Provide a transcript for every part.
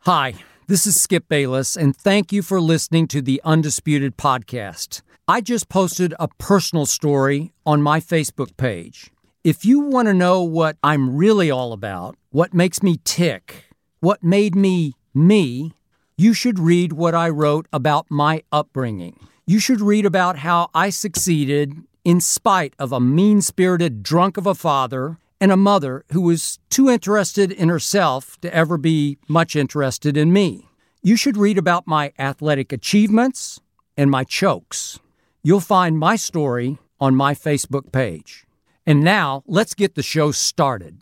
Hi, this is Skip Bayless, and thank you for listening to the Undisputed Podcast. I just posted a personal story on my Facebook page. If you want to know what I'm really all about, what makes me tick, what made me me, you should read what I wrote about my upbringing. You should read about how I succeeded in spite of a mean-spirited drunk of a father and a mother who was too interested in herself to ever be much interested in me. You should read about my athletic achievements and my chokes. You'll find my story on my Facebook page. And now, let's get the show started.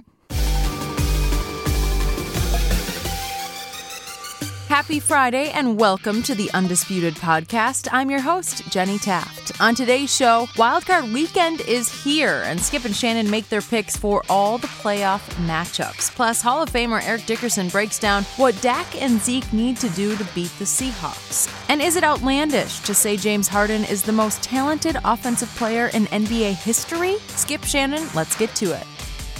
Happy Friday and welcome to the Undisputed Podcast. I'm your host, Jenny Taft. On today's show, Wildcard Weekend is here, and Skip and Shannon make their picks for all the playoff matchups. Plus, Hall of Famer Eric Dickerson breaks down what Dak and Zeke need to do to beat the Seahawks. And is it outlandish to say James Harden is the most talented offensive player in NBA history? Skip, Shannon, let's get to it.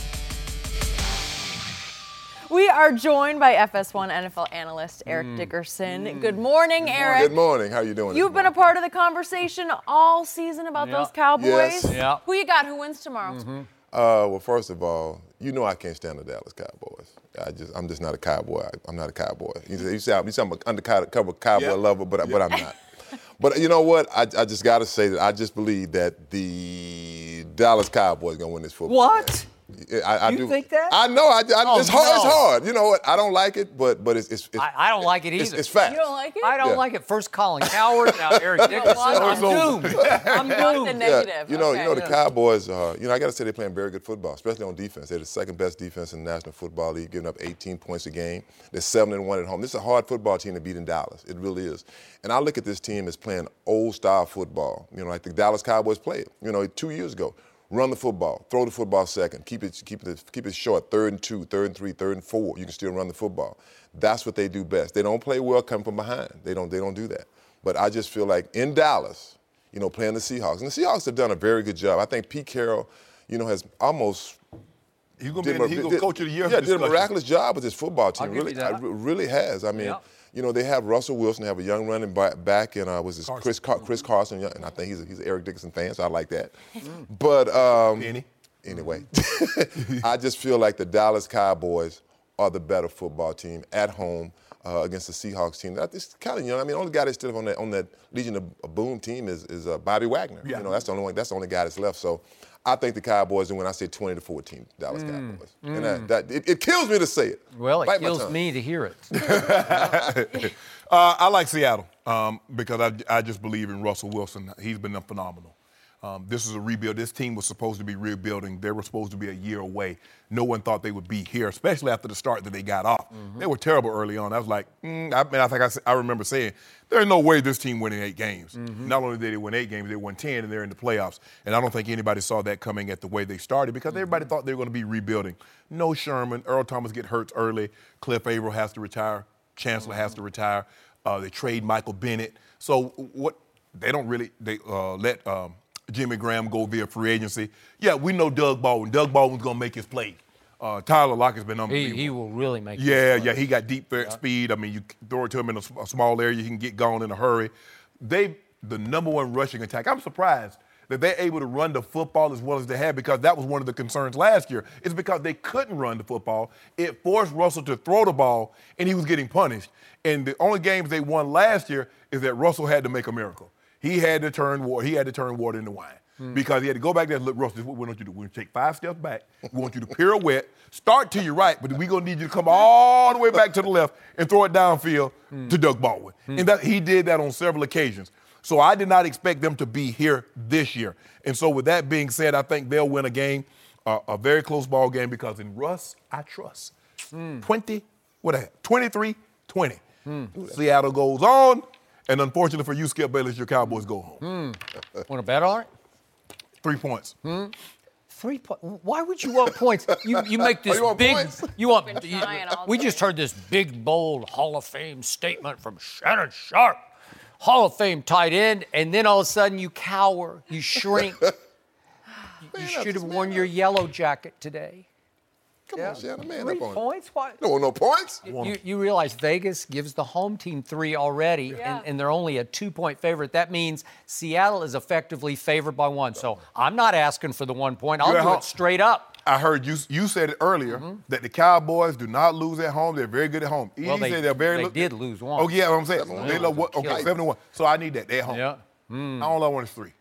We are joined by FS1 NFL analyst Eric Dickerson. Good morning, Eric. Good morning. How are you doing? You've been a part of the conversation all season about those Cowboys. Yes. Yeah. Who you got? Who wins tomorrow? Well, first of all, you know I can't stand the Dallas Cowboys. I'm just not a Cowboy. I'm not a Cowboy. You say I'm an undercover Cowboy lover, but I'm not. But you know what? I just got to say that I just believe that the Dallas Cowboys are going to win this football What? game. I You do think that? I know. It's hard. no. It's hard. You know what? I don't like it, but it's I don't like it either. it's fact. You don't like it? I don't like it. First Colin Coward, now Eric Dickerson. I'm doomed. I'm The doomed. negative. You know Okay. the Cowboys are, I got to say they're playing very good football, especially on defense. They're the second best defense in the National Football League, giving up 18 points a game. They're 7-1 at home. This is a hard football team to beat in Dallas. It really is. And I look at this team as playing old-style football, like the Dallas Cowboys played, 2 years ago. Run the football, throw the football second, keep it short, 3rd and 2, 3rd and 3, 3rd and 4. You can still run the football. That's what they do best. They don't play well coming from behind. They don't do that. But I just feel like in Dallas, playing the Seahawks, and the Seahawks have done a very good job. I think Pete Carroll, has almost He's going to be coach of the year. Yeah, did a miraculous job with his football team. I'll give you that. Really has. I mean, Yeah. they have Russell Wilson, they have a young running back, and Chris Carson, and I think he's an Eric Dickerson fan, so I like that. But anyway, I just feel like the Dallas Cowboys are the better football team at home against the Seahawks team. It's kind of young. I mean, the only guy that's still on that Legion of Boom team is Bobby Wagner. Yeah. That's the only guy that's left. So I think the Cowboys, and when I say 20-14, Dallas Cowboys. And it kills me to say it. Well, it Bite my kills tongue. me to hear it. I like Seattle because I just believe in Russell Wilson. He's been phenomenal. This is a rebuild. This team was supposed to be rebuilding. They were supposed to be a year away. No one thought they would be here, especially after the start that they got off. They were terrible early on. I was like, I remember saying, there's no way this team winning 8 games. Not only did they win 8 games, they won 10, and they're in the playoffs. And I don't think anybody saw that coming at the way they started because everybody thought they were going to be rebuilding. No Sherman. Earl Thomas get hurt early. Cliff Averill has to retire. Chancellor has to retire. They trade Michael Bennett. So they let Jimmy Graham go via free agency. Yeah, we know Doug Baldwin. Doug Baldwin's going to make his play. Tyler Lockett's been unbelievable. He will really make Yeah, he got deep speed. I mean, you throw it to him in a small area, you can get gone in a hurry. The number one rushing attack. I'm surprised that they're able to run the football as well as they have because that was one of the concerns last year. It's because they couldn't run the football. It forced Russell to throw the ball, and he was getting punished. And the only games they won last year is that Russell had to make a miracle. He had to turn water into wine because he had to go back there and look, Russell, this is what we want you to do. We're going to take 5 steps back. We want you to pirouette, start to your right, but we're going to need you to come all the way back to the left and throw it downfield to Doug Baldwin. And he did that on several occasions. So I did not expect them to be here this year. And so with that being said, I think they'll win a game, a very close ball game because in Russ, I trust. 23-20. Seattle goes on. And unfortunately for you, Skip Bayless, your Cowboys go home. Want to bet on it? 3 points. 3 points. Why would you want points? You make this you want big. points? You want. Been trying all We day. just heard this big, bold Hall of Fame statement from Shannon Sharp, Hall of Fame tight end, and then all of a sudden you cower, you shrink. You should have worn your yellow jacket today. Come on, Shannon, man 3 up on it. points? What? No, no points. You realize Vegas gives the home team 3 already, and they're only a 2-point favorite. That means Seattle is effectively favored by 1. So I'm not asking for the 1 point. I'll do it straight up. I heard you said it earlier that the Cowboys do not lose at home. They're very good at home. Well, they did lose 1. Oh, yeah, what I'm saying. They love what? Okay, 7-1. So I need that. They're at home. Yeah. All I want is 3.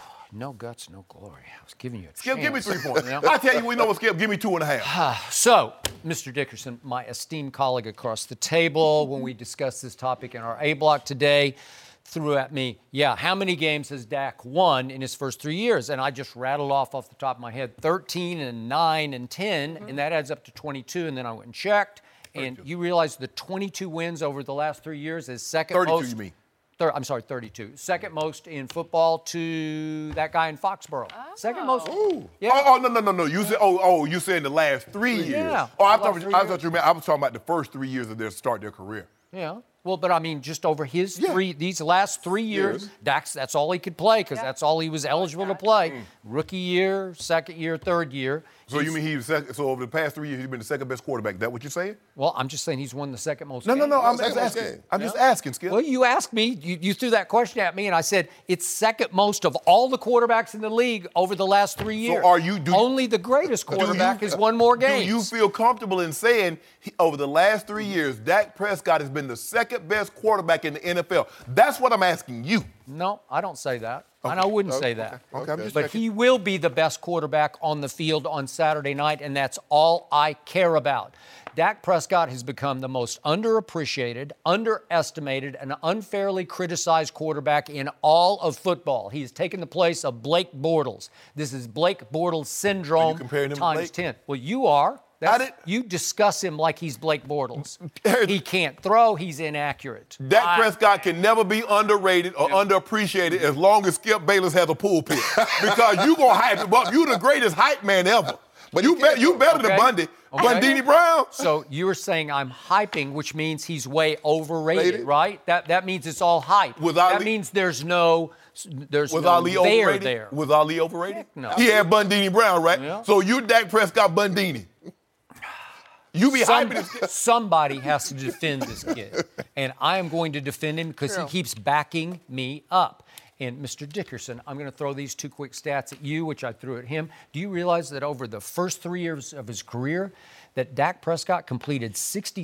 No guts, no glory. I was giving you a Skip, chance. give me 3 points. I tell you, we know what, Skip. Give me 2.5. So, Mr. Dickerson, my esteemed colleague across the table, when we discussed this topic in our A block today, threw at me, how many games has Dak won in his first 3 years? And I just rattled off the top of my head 13 and 9 and 10, and that adds up to 22. And then I went and checked, and you realize the 22 wins over the last 3 years is second 32, most. you mean? I'm sorry, 32. Second most in football to that guy in Foxborough. Second most. Ooh. Yeah. Oh, no. You said, you said in the last 3 years. Yeah. Oh, I thought you meant, I was talking about the first 3 years of their career. Yeah. Well, but I mean, just over his these last 3 years, that's all he could play because that's all he was eligible to play. Rookie year, second year, third year. So you mean so over the past 3 years, he's been the second best quarterback. Is that what you're saying? Well, I'm just saying he's won the second most No, games. I'm just asking. I'm just asking, Skip. Well, you asked me, you threw that question at me, and I said it's second most of all the quarterbacks in the league over the last 3 years. So only the greatest quarterback has won more games. Do you feel comfortable in saying over the last 3 years, Dak Prescott has been the second best quarterback in the NFL? That's what I'm asking you. No, I don't say that. And I wouldn't say that. Okay, I'm just but checking. he will be the best quarterback on the field on Saturday night, and that's all I care about. Dak Prescott has become the most underappreciated, underestimated, and unfairly criticized quarterback in all of football. He has taken the place of Blake Bortles. This is Blake Bortles syndrome Are you comparing him to times Blake? 10. Well, you are. You discuss him like he's Blake Bortles. He can't throw. He's inaccurate. Dak Prescott can never be underrated or underappreciated as long as Skip Bayless has a pulpit. Because you going to hype him up. You the greatest hype man ever. But you better than Bundy. Bundini Brown. So you were saying I'm hyping, which means he's way overrated, right? That means it's all hype. That means there's no Ali overrated? there. Was Ali overrated? Heck no. He had Bundini Brown, right? Yeah. So you Dak Prescott Bundini. You be hyping this kid. Somebody has to defend this kid. And I am going to defend him because he keeps backing me up. And Mr. Dickerson, I'm going to throw these 2 quick stats at you, which I threw at him. Do you realize that over the first 3 years of his career, that Dak Prescott completed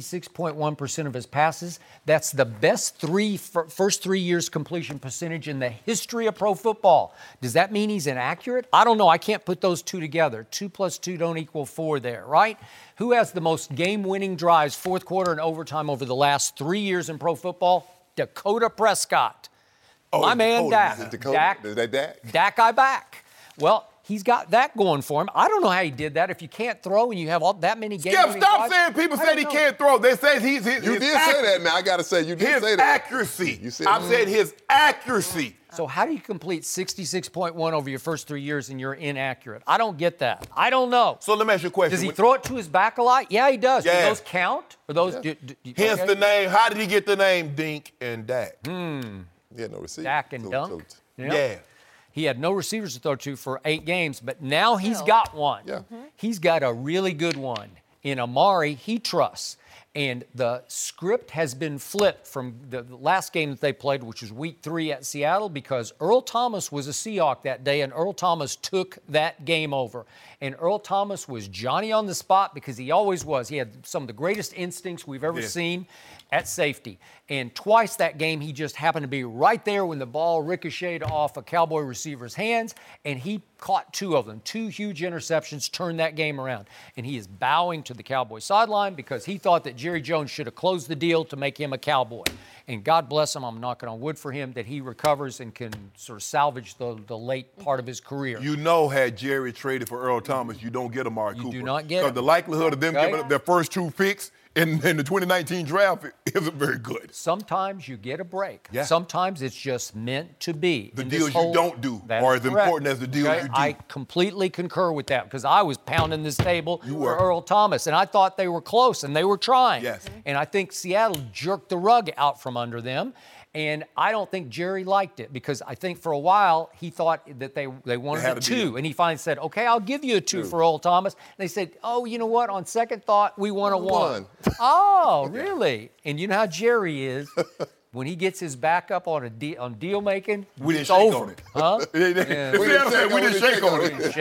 66.1% of his passes? That's the best first 3 years completion percentage in the history of pro football. Does that mean he's inaccurate? I don't know. I can't put those two together. 2 + 2 don't equal 4 there, right? Who has the most game-winning drives, fourth quarter and overtime over the last 3 years in pro football? Dakota Prescott. My man Dak. Is that Dak? Dak I back. Well, he's got that going for him. I don't know how he did that. If you can't throw and you have that many games. Skip, stop saying people said he can't throw. They say he's his You did say that now. I got to say, you did say that. Accuracy. You said I said his accuracy. So how do you complete 66.1 over your first 3 years and you're inaccurate? I don't get that. I don't know. So let me ask you a question. Does he throw it to his back a lot? Yeah, he does. Yeah. Do those count? Or those? Hence the name. How did he get the name Dink and Dak? He had no receiver. Dak and Dunk. Yeah. He had no receivers to throw to for 8 games, but now he's got one. Yeah. He's got a really good one in Amari he trusts. And the script has been flipped from the last game that they played, which was week 3 at Seattle, because Earl Thomas was a Seahawk that day, and Earl Thomas took that game over. And Earl Thomas was Johnny on the spot because he always was. He had some of the greatest instincts we've ever seen at safety. And twice that game, he just happened to be right there when the ball ricocheted off a Cowboy receiver's hands, and he caught 2 of them. 2 huge interceptions, turned that game around. And he is bowing to the Cowboy sideline because he thought that Jerry Jones should have closed the deal to make him a Cowboy. And God bless him, I'm knocking on wood for him, that he recovers and can sort of salvage the late part of his career. You know, had Jerry traded for Earl Thomas, you don't get Amari Cooper. do not get him. Because the likelihood of them giving up their first 2 picks in the 2019 draft isn't very good. Sometimes you get a break. Yeah. Sometimes it's just meant to be. The deals you don't do are as important as the deals you do. I completely concur with that because I was pounding this table You for were. Earl Thomas, and I thought they were close, and they were trying. Yes. And I think Seattle jerked the rug out from under them. And I don't think Jerry liked it because I think for a while he thought that they wanted had a a 2. deal. And he finally said, okay, I'll give you a 2 for Earl Thomas. And they said, oh, you know what? On second thought, we want a 1. Oh, really? And you know how Jerry is. When he gets his back up on deal making, We didn't it's shake over. on it. Huh? We didn't shake on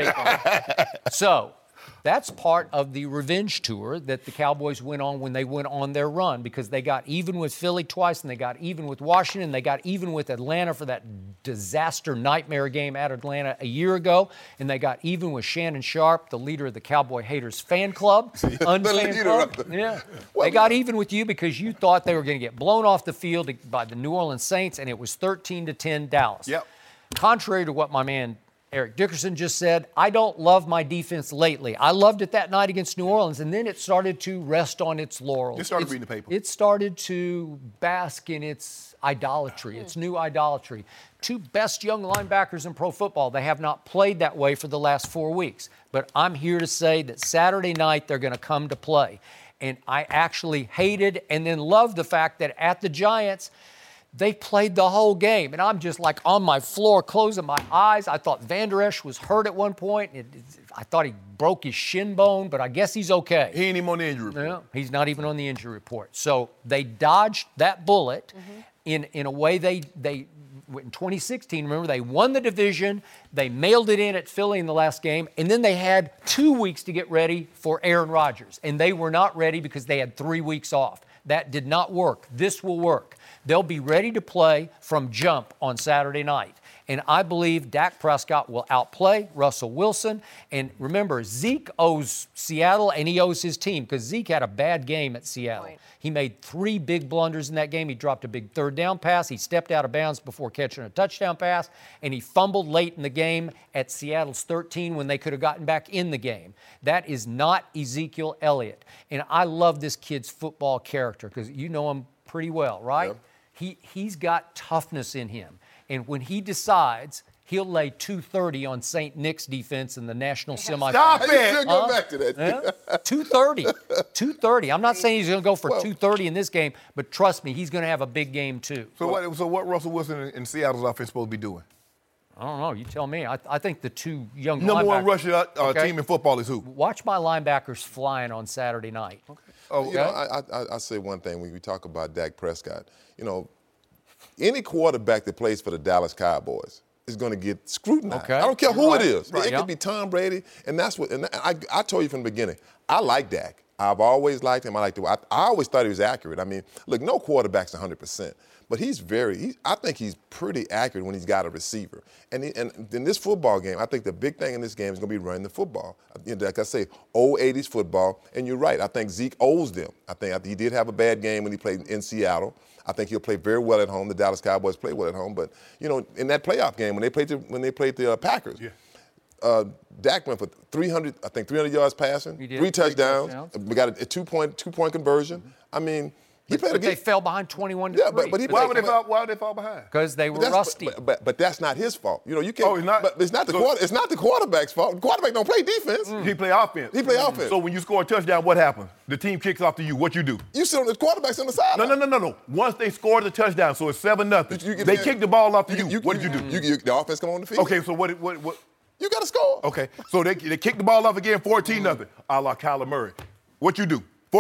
it. So that's part of the revenge tour that the Cowboys went on when they went on their run because they got even with Philly twice and they got even with Washington. They got even with Atlanta for that disaster nightmare game at Atlanta a year ago. And they got even with Shannon Sharp, the leader of the Cowboy Haters fan club. Unfan club. Yeah. They got even with you because you thought they were going to get blown off the field by the New Orleans Saints, and it was 13-10 Dallas. Yep. Contrary to what my man Eric Dickerson just said, I don't love my defense lately. I loved it that night against New Orleans, and then it started to rest on its laurels. It started reading the paper. It started to bask in its idolatry, its new idolatry. 2 best young linebackers in pro football. They have not played that way for the last 4 weeks. But I'm here to say that Saturday night they're going to come to play. And I actually hated and then loved the fact that at the Giants, they played the whole game, and I'm just like on my floor, closing my eyes. I thought Van Der Esch was hurt at one point. I thought he broke his shin bone, but I guess he's okay. He ain't even on the injury report. No, he's not even on the injury report. So they dodged that bullet in a way they in 2016, remember, they won the division. They mailed it in at Philly in the last game, and then they had 2 weeks to get ready for Aaron Rodgers, and they were not ready because they had 3 weeks off. That did not work. This will work. They'll be ready to play from jump on Saturday night. And I believe Dak Prescott will outplay Russell Wilson. And remember, Zeke owes Seattle and he owes his team because Zeke had a bad game at Seattle. Right. He made 3 big blunders in that game. He dropped a big third down pass. He stepped out of bounds before catching a touchdown pass. And he fumbled late in the game at Seattle's 13 when they could have gotten back in the game. That is not Ezekiel Elliott. And I love this kid's football character because you know him pretty well, right? Yep. He's got toughness in him. And when he decides, he'll lay 230 on St. Nick's defense in the national semifinal. Stop it! Still go back to that. Yeah? 230. I'm not saying he's going to go for 230 in this game, but trust me, he's going to have a big game too. So what Russell Wilson in Seattle's offense supposed to be doing? I don't know. You tell me. I think the 2 young Number linebackers. one rushing team in football is who? Watch my linebackers flying on Saturday night. Okay. Oh, you know, I say one thing when we talk about Dak Prescott. You know, any quarterback that plays for the Dallas Cowboys is going to get scrutinized. Okay. I don't care who it is. Right, It could be Tom Brady, and that's what. And I told you from the beginning, I like Dak. I've always liked him. I always thought he was accurate. I mean, look, no quarterback's 100%, but I think he's pretty accurate when he's got a receiver. And in this football game, I think the big thing in this game is going to be running the football. Like I say, old 80s football, and you're right. I think Zeke owes them. I think he did have a bad game when he played in Seattle. I think he'll play very well at home. The Dallas Cowboys play well at home, but you know, in that playoff game when they played the Packers. Yeah. Dak went for 300 yards passing, 3 touchdowns. We got a two-point conversion. I mean, he played. But they fell behind 21-3. Yeah, but why would they fall behind? Because they were rusty. But that's not his fault. You know, you can't. Oh, it's not. But it's not the quarterback's fault. The quarterback don't play defense. He play offense. He play offense. So when you score a touchdown, what happens? The team kicks off to you. What you do? You sit on the quarterback's on the sideline. No. Once they score the touchdown, so it's 7-0. They kick the ball off to you. What did you do? The offense come on the field. Okay, so what? You got to score. Okay, so they kick the ball off again, 14-0, a la Kyler Murray. What you do?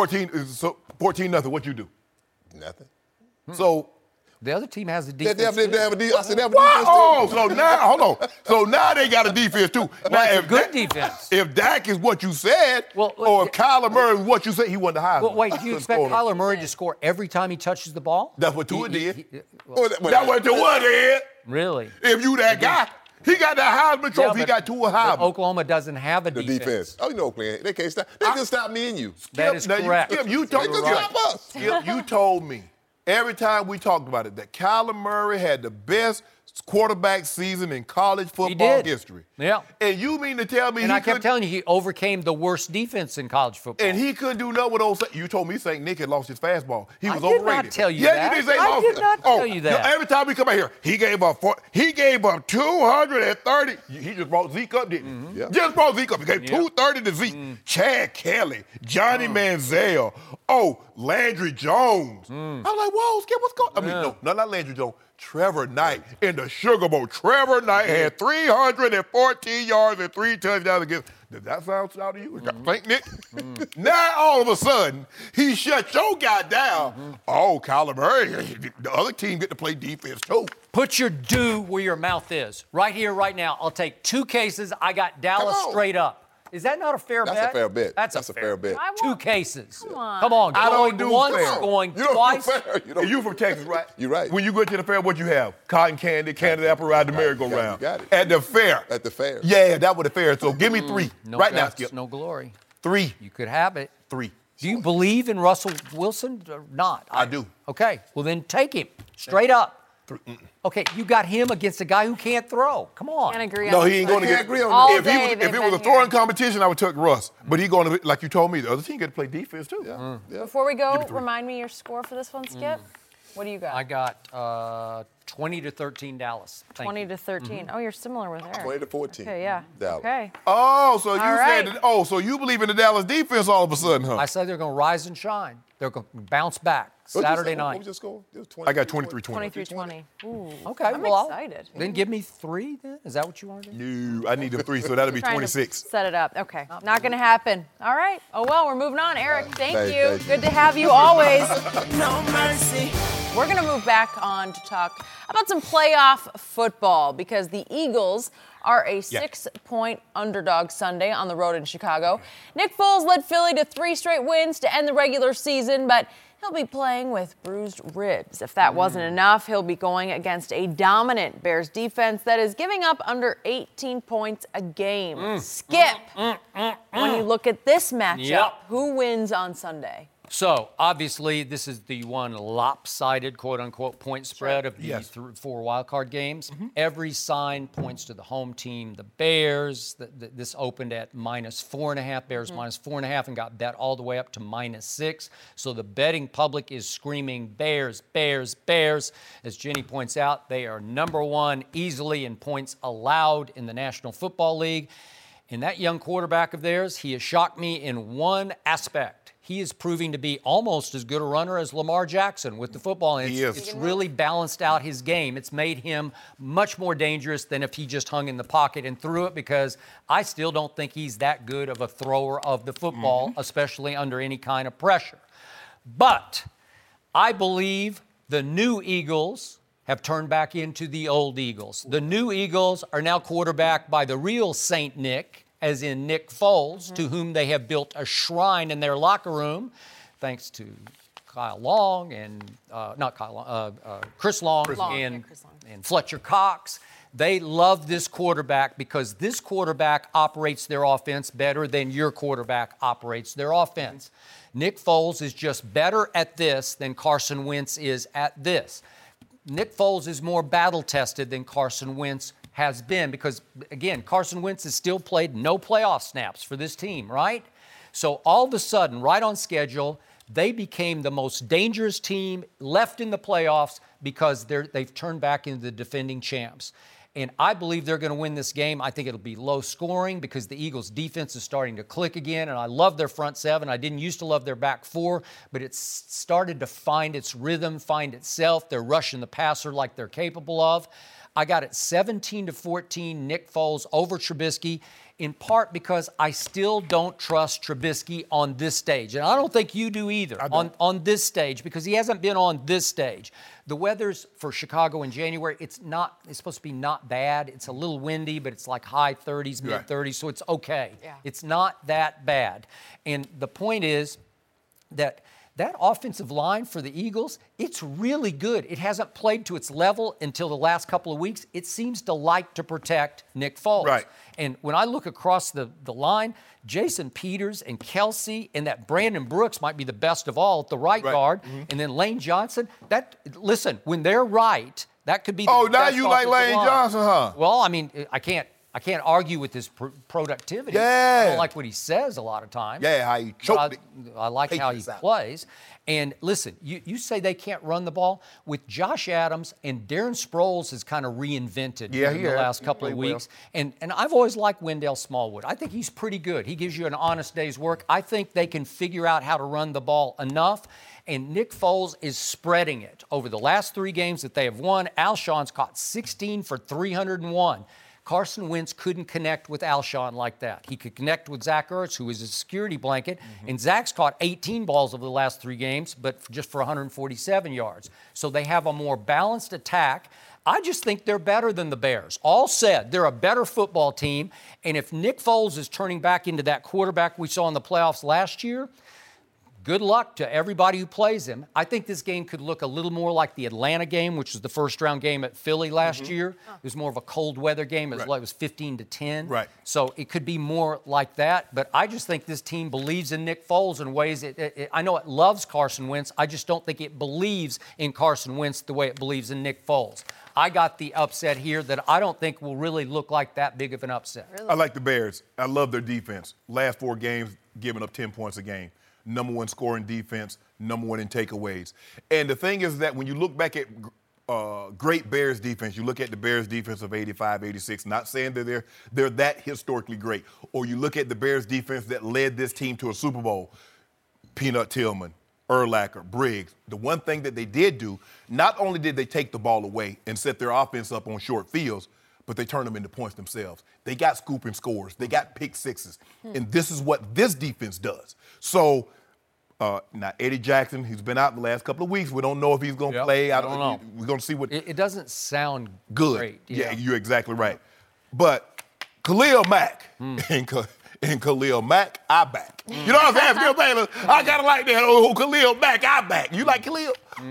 14-0. What you do? Nothing. So the other team has a defense. They have a defense too. Oh, so now hold on. So now they got a defense too. Now, if good defense. If Dak is what you said, or if Kyler Murray is what you said, he won the Heisman. Well, wait, do you expect Kyler Murray to score every time he touches the ball? That's what Tua did. That's what Tua did. Really? If you that guy. He got that Heisman trophy. He got Tua Heisman. Oklahoma doesn't have a defense. Oh, you know, they can't stop. They can stop me and you. That is correct. Skip, you told me every time we talked about it that Kyler Murray had the best quarterback season in college football did. history. Yeah. And you mean to tell me And I kept telling you, he overcame the worst defense in college football. and he couldn't do nothing with old. You told me St. Nick had lost his fastball. He was I did overrated. not tell you yeah, that. you did say I lost did it. not tell you that. Every time we come out here, he gave up 230. He just brought Zeke up, didn't he? Yeah. Just brought Zeke up. He gave 230 to Zeke. Chad Kelly, Johnny Manziel, Landry Jones. I'm like, whoa, Skip, what's going on? I mean, no, not Landry Jones. Trevor Knight in the Sugar Bowl. Trevor Knight had 314 yards and 3 touchdowns against. Did that sound out to you? Thank Nick. Now all of a sudden he shut your guy down. Oh, Kyler Murray, the other team get to play defense too. Put your due where your mouth is. Right here, right now. I'll take 2 cases. I got Dallas straight up. Is that not a fair bet? That's a fair bet. That's a fair bet. 2 cases. Come on. Come on. I Going don't do once, fair. going You don't twice. do fair. You from Texas, right? You're right. When you go to the fair, what you have? Cotton candy, candy apple ride, the merry-go-round. You got it. At the fair. At the fair. Yeah, that was the fair. So give me 3 No right now, guts, Skip. no glory. 3. You could have it. 3. Do you believe in Russell Wilson or not? I do. Okay, well then take him straight up. Okay, you got him against a guy who can't throw. Come on. Can't agree No, on he ain't this. going to can't get. agree on All that. If day it they've was been a throwing here. competition, I would take Russ. But he going to, like you told me, the other team got to play defense too. Yeah. Before we go, remind me your score for this one, Skip. What do you got? I got 20-13 Dallas. Thank 20 you. to 13. Oh, you're similar with Eric. 20 to 14. Okay, yeah. Dallas. Okay. Oh, so you All said right. that, so you believe in the Dallas defense all of a sudden, huh? I said they're going to rise and shine. They're going to bounce back Saturday What night. was your score? It was 20, I got 23-20. 23-20. Ooh. Okay, I'm well, excited. then give me 3 then. Is that what you want to do? No, I need them 3, so that'll be Trying to 26. set it up. Okay. Not going to happen. All right. Oh, well, we're moving on. Eric, thank Thank you. you. Good to have you always. No mercy. We're going to move back on to talk about some playoff football because the Eagles are a 6-point underdog Sunday on the road in Chicago. Nick Foles led Philly to 3 straight wins to end the regular season, but he'll be playing with bruised ribs. If that wasn't enough, he'll be going against a dominant Bears defense that is giving up under 18 points a game. Skip, when you look at this matchup, Yep. who wins on Sunday? So, obviously, this is the one lopsided, quote-unquote, point spread of the 4 wildcard games. Every sign points to the home team, the Bears. This opened at -4.5, Bears -4.5, and got bet all the way up to -6. So the betting public is screaming, Bears, Bears, Bears. As Jenny points out, they are number 1 easily in points allowed in the National Football League. And that young quarterback of theirs, he has shocked me in one aspect. He is proving to be almost as good a runner as Lamar Jackson with the football. And it's really balanced out his game. It's made him much more dangerous than if he just hung in the pocket and threw it, because I still don't think he's that good of a thrower of the football, especially under any kind of pressure. But I believe the new Eagles have turned back into the old Eagles. The new Eagles are now quarterbacked by the real Saint Nick, as in Nick Foles, to whom they have built a shrine in their locker room, thanks to Kyle Long and, Chris Long, and Fletcher Cox. They love this quarterback because this quarterback operates their offense better than your quarterback operates their offense. Nick Foles is just better at this than Carson Wentz is at this. Nick Foles is more battle-tested than Carson Wentz has been because, again, Carson Wentz has still played no playoff snaps for this team, right? So all of a sudden, right on schedule, they became the most dangerous team left in the playoffs because they've turned back into the defending champs. And I believe they're going to win this game. I think it'll be low scoring because the Eagles' defense is starting to click again. And I love their front 7. I didn't used to love their back 4, but it's started to find its rhythm, find itself. They're rushing the passer like they're capable of. I got it 17-14, Nick Foles over Trubisky, in part because I still don't trust Trubisky on this stage. And I don't think you do either on this stage because he hasn't been on this stage. The weather's for Chicago in January, it's supposed to be not bad. It's a little windy, but it's like high 30s, mid 30s, so it's okay. Yeah. It's not that bad. And the point is that offensive line for the Eagles, it's really good. It hasn't played to its level until the last couple of weeks. It seems to like to protect Nick Foles. Right. And when I look across the line, Jason Peters and Kelsey and that Brandon Brooks might be the best of all at the right guard. And then Lane Johnson, listen, when they're right, That could be the Oh, now best you like offensive Lane line. Johnson, huh? Well, I mean, I can't argue with his productivity. Yeah. I don't like what he says a lot of times. Yeah, how he But choked it. I like how he Patriots out. plays. And listen, you say they can't run the ball. With Josh Adams and Darren Sproles has kind of reinvented Yeah, in he the has. last He couple of played well. weeks. And I've always liked Wendell Smallwood. I think he's pretty good. He gives you an honest day's work. I think they can figure out how to run the ball enough. And Nick Foles is spreading it. Over the last 3 games that they have won, Alshon's caught 16 for 301. Carson Wentz couldn't connect with Alshon like that. He could connect with Zach Ertz, who is a security blanket, and Zach's caught 18 balls over the last 3 games, but just for 147 yards. So they have a more balanced attack. I just think they're better than the Bears. All said, they're a better football team, and if Nick Foles is turning back into that quarterback we saw in the playoffs last year, good luck to everybody who plays him. I think this game could look a little more like the Atlanta game, which was the first-round game at Philly last year. It was more of a cold weather game. It was 15-10. Right. So it could be more like that. But I just think this team believes in Nick Foles in ways I know it loves Carson Wentz. I just don't think it believes in Carson Wentz the way it believes in Nick Foles. I got the upset here that I don't think will really look like that big of an upset. Really? I like the Bears. I love their defense. Last 4 games, giving up 10 points a game. Number 1 scoring defense, number 1 in takeaways. And the thing is that when you look back at great Bears defense, you look at the Bears defense of 85, 86, not saying that they're that historically great. Or you look at the Bears defense that led this team to a Super Bowl, Peanut Tillman, Urlacher, Briggs. The one thing that they did do, not only did they take the ball away and set their offense up on short fields, but they turned them into points themselves. They got scooping scores. They got pick sixes. And this is what this defense does. So now Eddie Jackson, he's been out the last couple of weeks. We don't know if he's going to play. I don't know. We're going to see what. It doesn't sound Good. great. Yeah, you're exactly right. But Khalil Mack and Khalil Mack, I back. You know what I'm saying? Skip Bayless, I got to like that. Oh, Khalil Mack, I back. You like Khalil?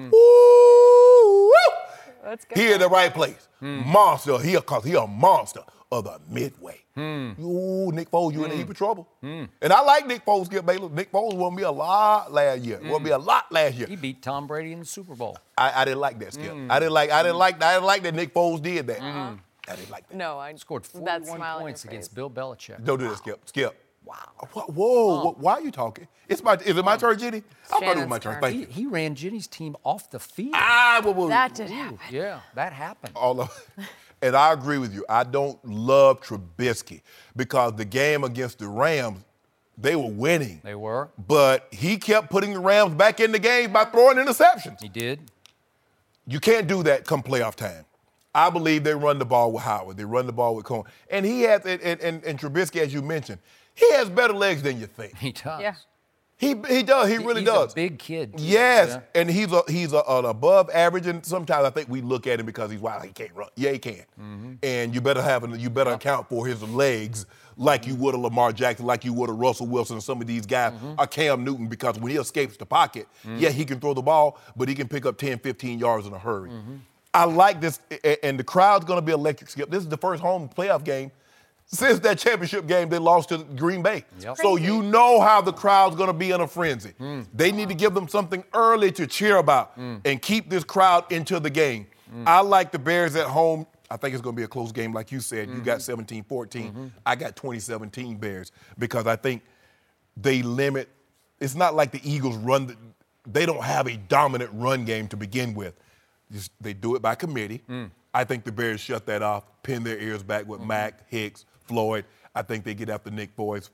Woo! That's good. He in the right place. Monster. He a monster of the Midway. Ooh, Nick Foles, you in a heap of trouble. And I like Nick Foles, Skip Bayless. Nick Foles won me a lot last year. Won me a lot last year. He beat Tom Brady in the Super Bowl. I didn't like that, Skip. I didn't like that Nick Foles did that. I didn't like that. No, I Scored that 41 smile on your points against face. Bill Belichick. Don't do that, Skip. Skip. Wow. Whoa. Why are you talking? Is it my turn, Jenny? I thought it was my Shannon's turn. turn. Thank you. He ran Jenny's team off the field. That did happen. Yeah, that happened. All of, and I agree with you. I don't love Trubisky because the game against the Rams, they were winning. They were. But he kept putting the Rams back in the game by throwing interceptions. He did. You can't do that come playoff time. I believe they run the ball with Howard. They run the ball with Cohen. And he has, and Trubisky, as you mentioned, he has better legs than you think. He does. Yeah. He does. He really He's does. a big kid. Too. Yes, Yeah. and he's an above average, and sometimes I think we look at him because he's wild. He can't run. Yeah, he can. And you better account for his legs like you would a Lamar Jackson, like you would a Russell Wilson, and some of these guys are Cam Newton because when he escapes the pocket, yeah, he can throw the ball, but he can pick up 10, 15 yards in a hurry. I like this, and the crowd's going to be electric, Skip. This is the first home playoff game since that championship game they lost to Green Bay. Yep. So you know how the crowd's going to be in a frenzy. They need to give them something early to cheer about and keep this crowd into the game. I like the Bears at home. I think it's going to be a close game, like you said. You got 17-14. I got 20-17 Bears because I think they limit. It's not like the Eagles they don't have a dominant run game to begin with. They do it by committee. I think the Bears shut that off, pin their ears back with Mack, Hicks, Floyd. I think they get after Nick Foles,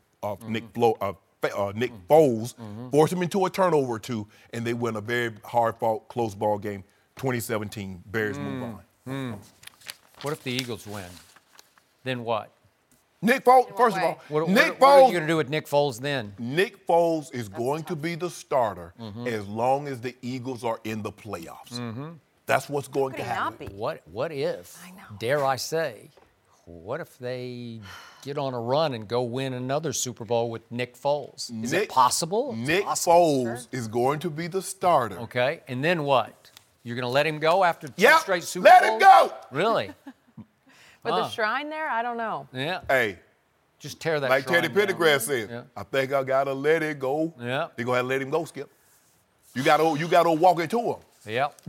force him into a turnover or two, and they win a very hard-fought, close ball game. 2017, Bears move on. What if the Eagles win? Then what? Nick Foles, first of all, What Nick are you Foles. going to do with Nick Foles then? Nick Foles is going to be the starter as long as the Eagles are in the playoffs. That's what's going Could to he happen. not be? What if, I know. dare I say, what if they get on a run and go win another Super Bowl with Nick Foles? Is it possible? It's Nick possible. Foles is going to be the starter. Okay, and then what? You're going to let him go after two Yep, straight Super let Bowls? him go. Really? With the shrine there, I don't know. Yeah. Hey, Just tear that like shrine Teddy down. Pendergrass said, Yeah. I think I gotta let it go. Yeah. They're gonna have to let him go, Skip. You gotta walk it to him. Yep. Yep.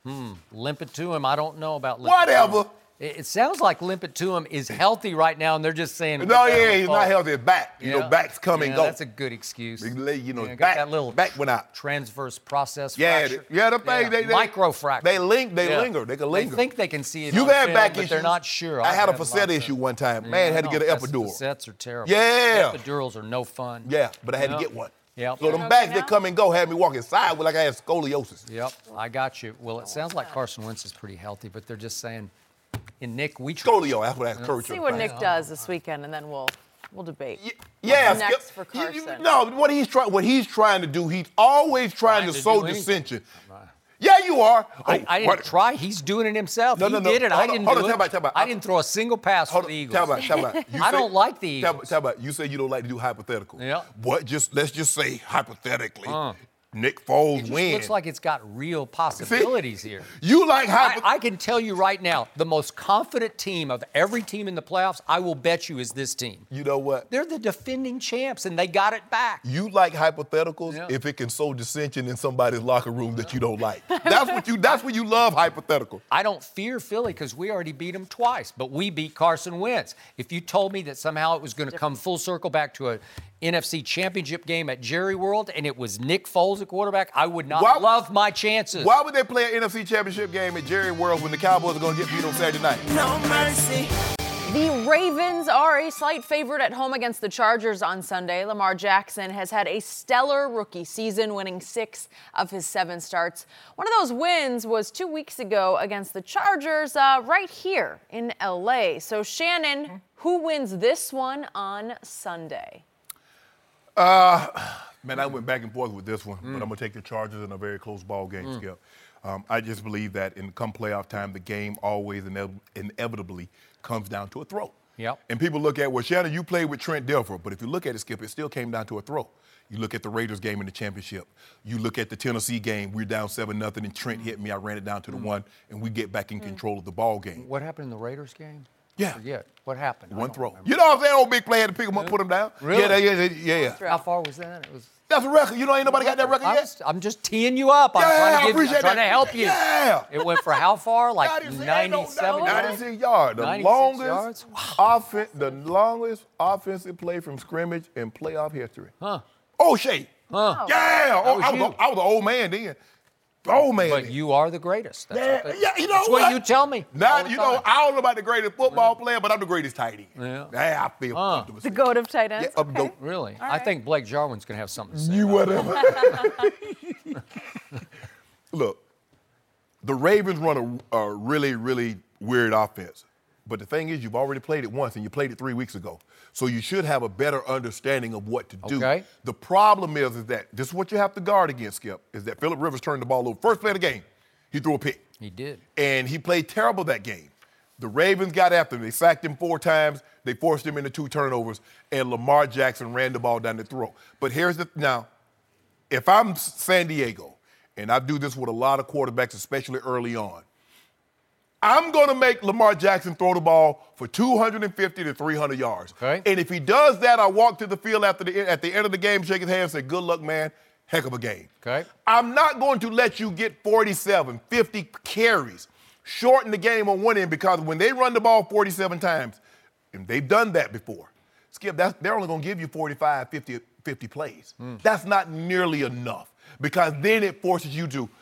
Limp it to him. I don't know about limp it to Whatever. him. It sounds like limp it to him is healthy right now, and they're just saying. No, yeah, he's not healthy. His back. You know, backs come and go. That's a good excuse. You know, got back, that little back went out. transverse process Yeah, fracture. the thing. They microfracture. They linger. They can linger. They think they can see it. You've on had film, back but issues. they're not sure. I had a I've facet lots issue of- one time. Man, had to get an epidural. Facets are terrible. Yeah. Epidurals are no fun. Yeah, but I had to Yep. get one. Yep. So them backs that come and go had me walking sideways like I had scoliosis. Yep, I got you. Well, it sounds like Carson Wentz is pretty healthy, but they're just saying, and Nick, we Scolio, that's what I encourage See you. what Nick does this weekend, and then we'll debate. Yeah, What's next for Carson? No, what he's trying to do, he's always trying to sow do anything. dissension. Yeah, you are. I didn't try. He's doing it himself. No, he no, no. did it. Hold I on, didn't hold do on, it. tell about. I didn't throw a single pass for the Eagles. Tell about. I don't like the Eagles. Tell about. You say you don't like to do hypotheticals. Yeah. Let's just say hypothetically, Nick Foles It just wins. looks like it's got real possibilities here. You like I can tell you right now, the most confident team of every team in the playoffs, I will bet you, is this team. You know what? They're the defending champs, and they got it back. You like hypotheticals Yeah. if it can sow dissension in somebody's locker room that you don't like. That's what you love hypothetical. I don't fear Philly because we already beat them twice, but we beat Carson Wentz. If you told me that somehow it was going to come full circle back to a NFC Championship game at Jerry World and it was Nick Foles at quarterback, I would not love my chances. Why would they play an NFC Championship game at Jerry World when the Cowboys are going to get beat on Saturday night? No mercy. The Ravens are a slight favorite at home against the Chargers on Sunday. Lamar Jackson has had a stellar rookie season, winning 6 of his 7 starts. One of those wins was 2 weeks ago against the Chargers right here in L.A. So, Shannon, who wins this one on Sunday? Man, I went back and forth with this one, but I'm going to take the Chargers in a very close ball game, Skip. I just believe that in come playoff time, the game always inevitably comes down to a throw. Yep. And people look at, well, Shannon, you played with Trent Dilfer, but if you look at it, Skip, it still came down to a throw. You look at the Raiders game in the championship. You look at the Tennessee game, we're down 7-0, and Trent hit me. I ran it down to the 1, and we get back in control of the ball game. What happened in the Raiders game? Yeah. Forget. What happened? One throw. You know what I'm saying? Old big play had to pick him up, put him down. Really? Yeah. How far was that? It was. That's a record. You know, ain't nobody got that record yet. I'm just teeing you up. I'm trying to help you. Yeah. It went for how far? Like 97 yards? 96 yards. The 96 longest yards? the longest offensive play from scrimmage in playoff history. Huh. O'Shea. Huh. Yeah. That was I you. was an old man then. Old man. But you are the greatest. That's You know that's what you tell me. Now, all the you know, time. I don't know about the greatest football player, but I'm the greatest tight end. Yeah. I feel comfortable. The GOAT of tight ends? Yeah, I'm GOAT. Really? I think Blake Jarwin's going to have something to say. You about whatever. Look, the Ravens run a really, really weird offense. But the thing is, you've already played it once, and you played it 3 weeks ago. So you should have a better understanding of what to do. Okay. The problem is that this is what you have to guard against, Skip, is that Phillip Rivers turned the ball over. First play of the game, he threw a pick. He did. And he played terrible that game. The Ravens got after him. They sacked him 4 times. They forced him into 2 turnovers, and Lamar Jackson ran the ball down the throat. But now, if I'm San Diego, and I do this with a lot of quarterbacks, especially early on, I'm going to make Lamar Jackson throw the ball for 250 to 300 yards. Okay. And if he does that, I walk to the field at the end of the game, shake his hand, and say, good luck, man. Heck of a game. Okay. I'm not going to let you get 47, 50 carries, shorten the game on one end, because when they run the ball 47 times, and they've done that before, Skip, they're only going to give you 45, 50 plays. That's not nearly enough, because then it forces you to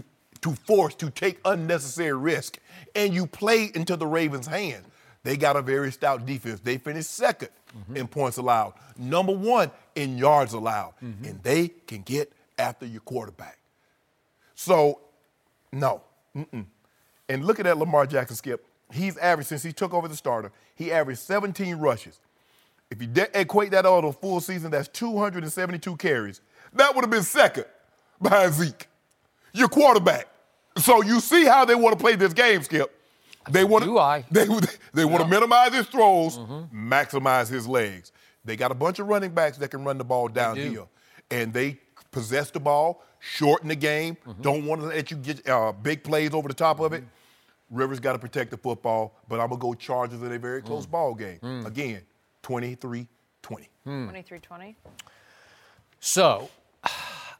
take unnecessary risk, and you play into the Ravens' hands. They got a very stout defense. They finished second in points allowed, number 1 in yards allowed, and they can get after your quarterback. So, no. And look at that Lamar Jackson, Skip. He's averaged, since he took over the starter, he averaged 17 rushes. If you equate that over a full season, that's 272 carries. That would have been second behind Zeke, your quarterback. So you see how they want to play this game, Skip. They want to minimize his throws, maximize his legs. They got a bunch of running backs that can run the ball downhill, and they possess the ball, shorten the game, don't want to let you get big plays over the top of it. Rivers got to protect the football, but I'm going to go Chargers in a very close ball game. Again, 23-20. 23-20. So,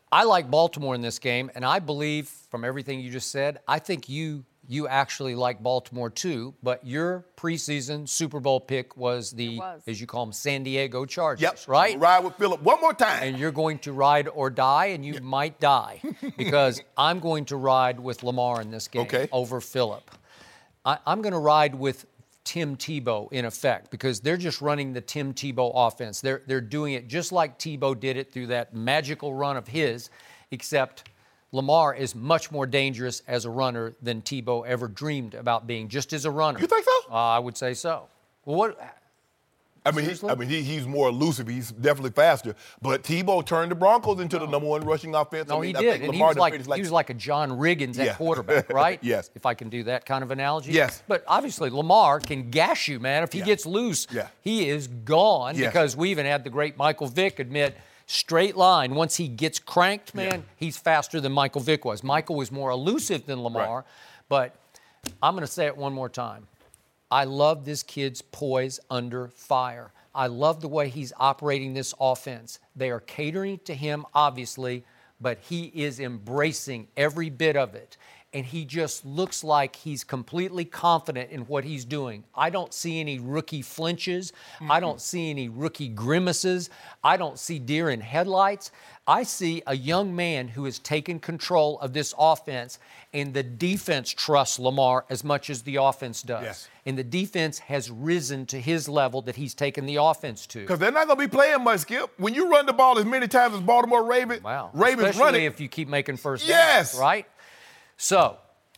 I like Baltimore in this game, and I believe from everything you just said, I think you actually like Baltimore too, but your preseason Super Bowl pick was as you call them, San Diego Chargers, right? Ride with Phillip one more time. And you're going to ride or die, and you might die, because I'm going to ride with Lamar in this game over Phillip. I'm going to ride with Tim Tebow in effect, because they're just running the Tim Tebow offense. They're doing it just like Tebow did it through that magical run of his, except Lamar is much more dangerous as a runner than Tebow ever dreamed about being, just as a runner. You think so? I would say so. Well, what? He's more elusive. He's definitely faster. But Tebow turned the Broncos into the number one rushing offense. No, he did. And he was like a John Riggins at quarterback, right? Yes. If I can do that kind of analogy. Yes. But obviously, Lamar can gash you, man. If he gets loose, he is gone, because we even had the great Michael Vick admit, straight line, once he gets cranked, man, he's faster than Michael Vick was. Michael was more elusive than Lamar, but I'm going to say it one more time. I love this kid's poise under fire. I love the way he's operating this offense. They are catering to him, obviously, but he is embracing every bit of it. And he just looks like he's completely confident in what he's doing. I don't see any rookie flinches. I don't see any rookie grimaces. I don't see deer in headlights. I see a young man who has taken control of this offense, and the defense trusts Lamar as much as the offense does. Yes. And the defense has risen to his level that he's taken the offense to. Because they're not going to be playing much, Skip. When you run the ball as many times as Baltimore Ravens, especially running. If you keep making first downs, right? So,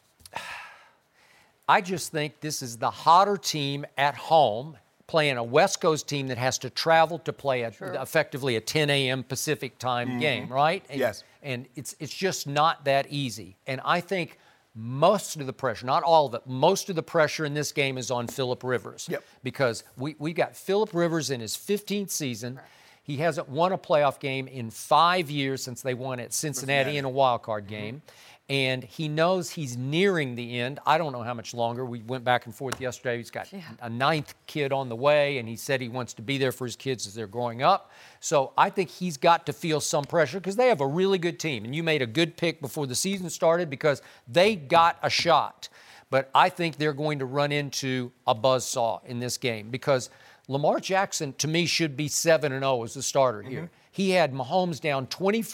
I just think this is the hotter team at home, playing a West Coast team that has to travel to play effectively a 10 a.m. Pacific time game, right? Yes. And it's just not that easy. And I think most of the pressure, not all of it, most of the pressure in this game is on Phillip Rivers. Yep. Because we got Phillip Rivers in his 15th season. He hasn't won a playoff game in 5 years since they won at Cincinnati in a wild card game. And he knows he's nearing the end. I don't know how much longer. We went back and forth yesterday. He's got a 9th kid on the way, and he said he wants to be there for his kids as they're growing up. So I think he's got to feel some pressure, because they have a really good team. And you made a good pick before the season started, because they got a shot. But I think they're going to run into a buzzsaw in this game, because Lamar Jackson, to me, should be 7-0 as a starter here. He had Mahomes down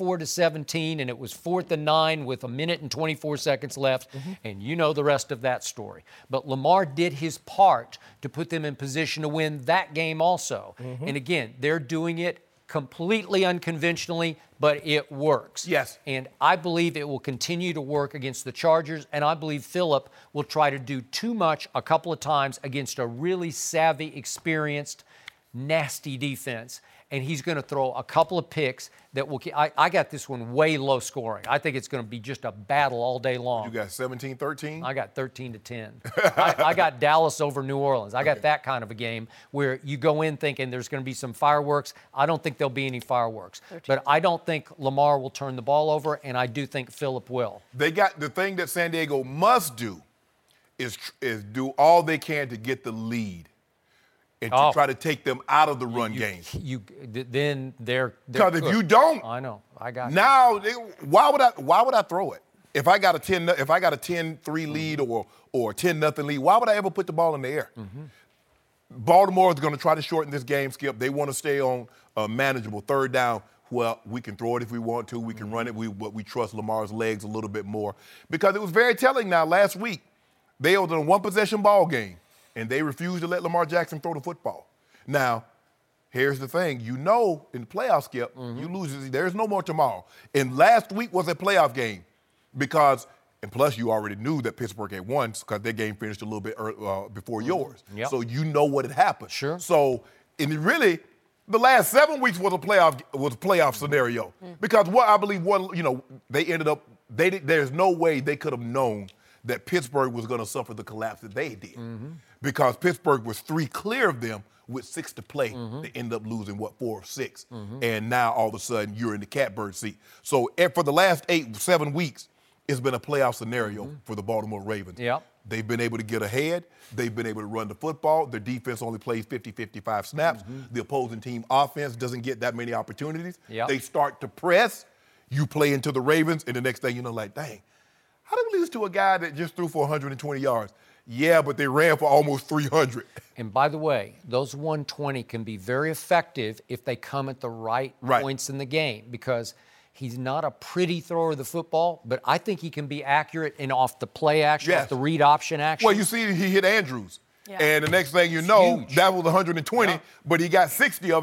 24-17, and it was 4th and 9 with 1 minute and 24 seconds left, and you know the rest of that story. But Lamar did his part to put them in position to win that game also. And again, they're doing it completely unconventionally, but it works. Yes. And I believe it will continue to work against the Chargers, and I believe Phillip will try to do too much a couple of times against a really savvy, experienced, nasty defense. And he's going to throw a couple of picks that will – I got this one way low scoring. I think it's going to be just a battle all day long. You got 17-13? I got 13-10. I got Dallas over New Orleans. I got that kind of a game where you go in thinking there's going to be some fireworks. I don't think there'll be any fireworks. 13. But I don't think Lamar will turn the ball over, and I do think Phillip will. They got the thing that San Diego must do is do all they can to get the lead. And to try to take them out of the run game. Then they're because if you don't, I know. I got now. Why would I throw it? If I got a 10-3 lead or a 10-0 lead, why would I ever put the ball in the air? Baltimore is going to try to shorten this game, Skip. They want to stay on manageable 3rd down. Well, we can throw it if we want to. We can run it. But we trust Lamar's legs a little bit more, because it was very telling. Now last week, they was in a 1-possession ball game, and they refused to let Lamar Jackson throw the football. Now, here's the thing. You know, in the playoff, Skip, you lose. There's no more tomorrow. And last week was a playoff game because, and plus you already knew that Pittsburgh had won because their game finished a little bit before yours. Yep. So you know what had happened. Sure. So, and really, the last 7 weeks was a playoff scenario because they ended up. There's no way they could have known that Pittsburgh was going to suffer the collapse that they did. Because Pittsburgh was 3 clear of them with 6 to play. They end up losing, 4 of 6. And now all of a sudden you're in the catbird seat. So for the last 7 weeks, it's been a playoff scenario for the Baltimore Ravens. Yep. They've been able to get ahead. They've been able to run the football. Their defense only plays 50-55 snaps. The opposing team offense doesn't get that many opportunities. Yep. They start to press. You play into the Ravens, and the next thing you know, like, dang, how did we lose to a guy that just threw for 120 yards? Yeah, but they ran for almost 300. And by the way, those 120 can be very effective if they come at the right points in the game, because he's not a pretty thrower of the football, but I think he can be accurate and off the play action, off the read option action. Well, you see he hit Andrews. Yeah. And the next thing you know, that was 120, but he got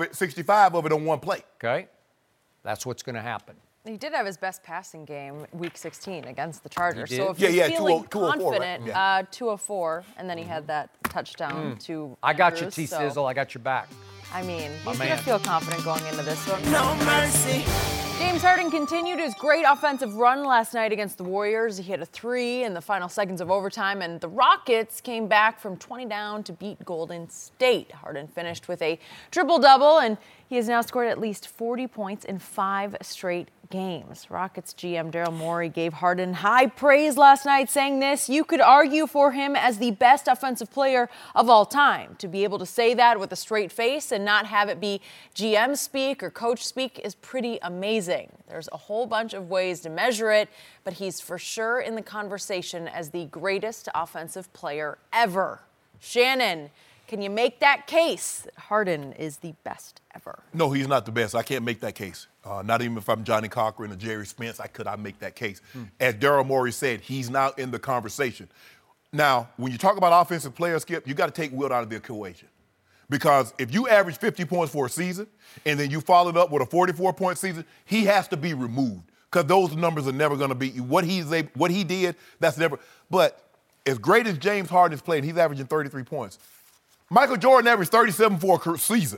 65 of it on one play. Okay. That's what's going to happen. He did have his best passing game Week 16 against the Chargers. He So did? if you're feeling 204, confident, right? 204, and then he had that touchdown to I got you, Andrews, T-Sizzle. I got your back. I mean, he's man. going to feel confident going into this one. No mercy. James Harden continued his great offensive run last night against the Warriors. He hit a 3 in the final seconds of overtime, and the Rockets came back from 20 down to beat Golden State. Harden finished with a triple-double, and he has now scored at least 40 points in 5 straight games. Rockets GM Daryl Morey gave Harden high praise last night, saying this: "You could argue for him as the best offensive player of all time. To be able to say that with a straight face and not have it be GM speak or coach speak is pretty amazing. There's a whole bunch of ways to measure it, but he's for sure in the conversation as the greatest offensive player ever." Shannon, can you make that case that Harden is the best ever? No, he's not the best. I can't make that case. Not even if I'm Johnny Cochran or Jerry Spence, I make that case. As Daryl Morey said, he's now in the conversation. Now, when you talk about offensive players, Skip, you got to take Wilt out of the equation. Because if you average 50 points for a season and then you follow it up with a 44-point season, he has to be removed, because those numbers are never going to be what he did. That's never. But as great as James Harden has played, he's averaging 33 points. Michael Jordan averaged 37 for a season.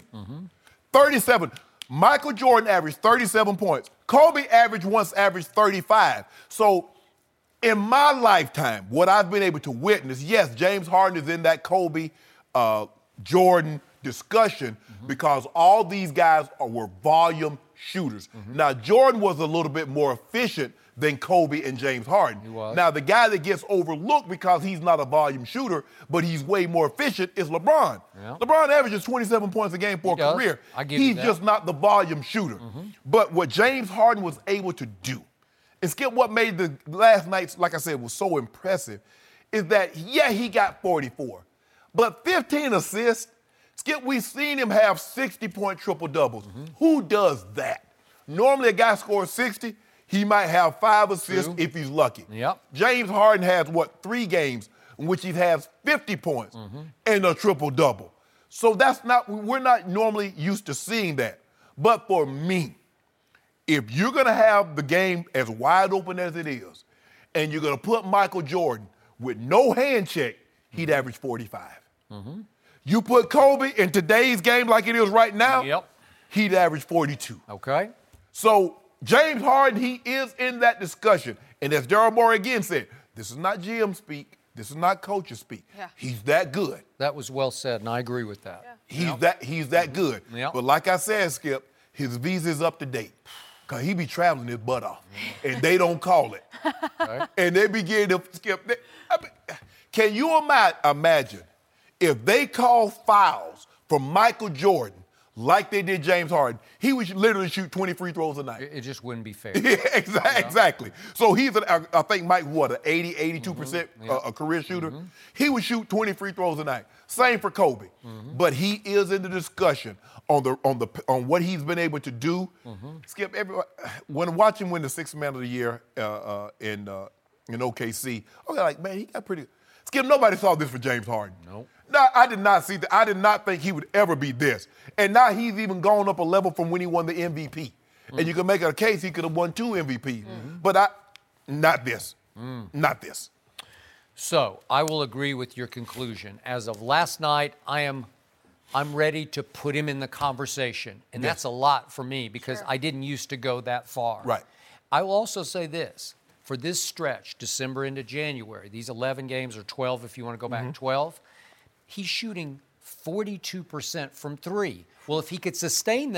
37. Michael Jordan averaged 37 points. Kobe once averaged 35. So in my lifetime, what I've been able to witness, yes, James Harden is in that Kobe, Jordan discussion, because all these guys were volume shooters. Now, Jordan was a little bit more efficient than Kobe and James Harden. He was. Now, the guy that gets overlooked because he's not a volume shooter, but he's way more efficient, is LeBron. Yeah. LeBron averages 27 points a game for a career. He's just not the volume shooter. But what James Harden was able to do, and Skip, what made the last night's, like I said, was so impressive, is that, yeah, he got 44, but 15 assists. Skip, we've seen him have 60-point triple-doubles. Who does that? Normally, a guy scores 60, he might have 5 assists if he's lucky. Yep. James Harden has, 3 games in which he has 50 points and a triple-double. So we're not normally used to seeing that. But for me, if you're going to have the game as wide open as it is, and you're going to put Michael Jordan with no hand check, he'd average 45. You put Kobe in today's game like it is right now, he'd average 42. Okay. So James Harden, he is in that discussion. And as Daryl Morey again said, this is not GM speak. This is not coaches speak. Yeah. He's that good. That was well said, and I agree with that. Yeah. He's that good. Yep. But like I said, Skip, his visa's up to date. Because he be traveling his butt off. And they don't call it. Okay. And they begin to, Skip, can you imagine if they call fouls from Michael Jordan like they did James Harden, he would literally shoot 20 free throws a night. It just wouldn't be fair. Yeah, exactly. So he's, I think Mike, an 80, 82% a career shooter. He would shoot 20 free throws a night. Same for Kobe. But he is in the discussion on what he's been able to do. Skip, when watching win the 6th Man of the Year in OKC, okay, like, man, he got pretty. Skip, nobody saw this for James Harden. Nope. No, I did not see that. I did not think he would ever be this. And now he's even gone up a level from when he won the MVP. And you can make a case he could have won 2 MVPs. But not this. Not this. So I will agree with your conclusion. As of last night, I'm ready to put him in the conversation. And that's a lot for me because I didn't used to go that far. Right. I will also say this. For this stretch, December into January, these 11 games, or 12 if you want to go back, 12, he's shooting 42% from 3. Well, if he could sustain that,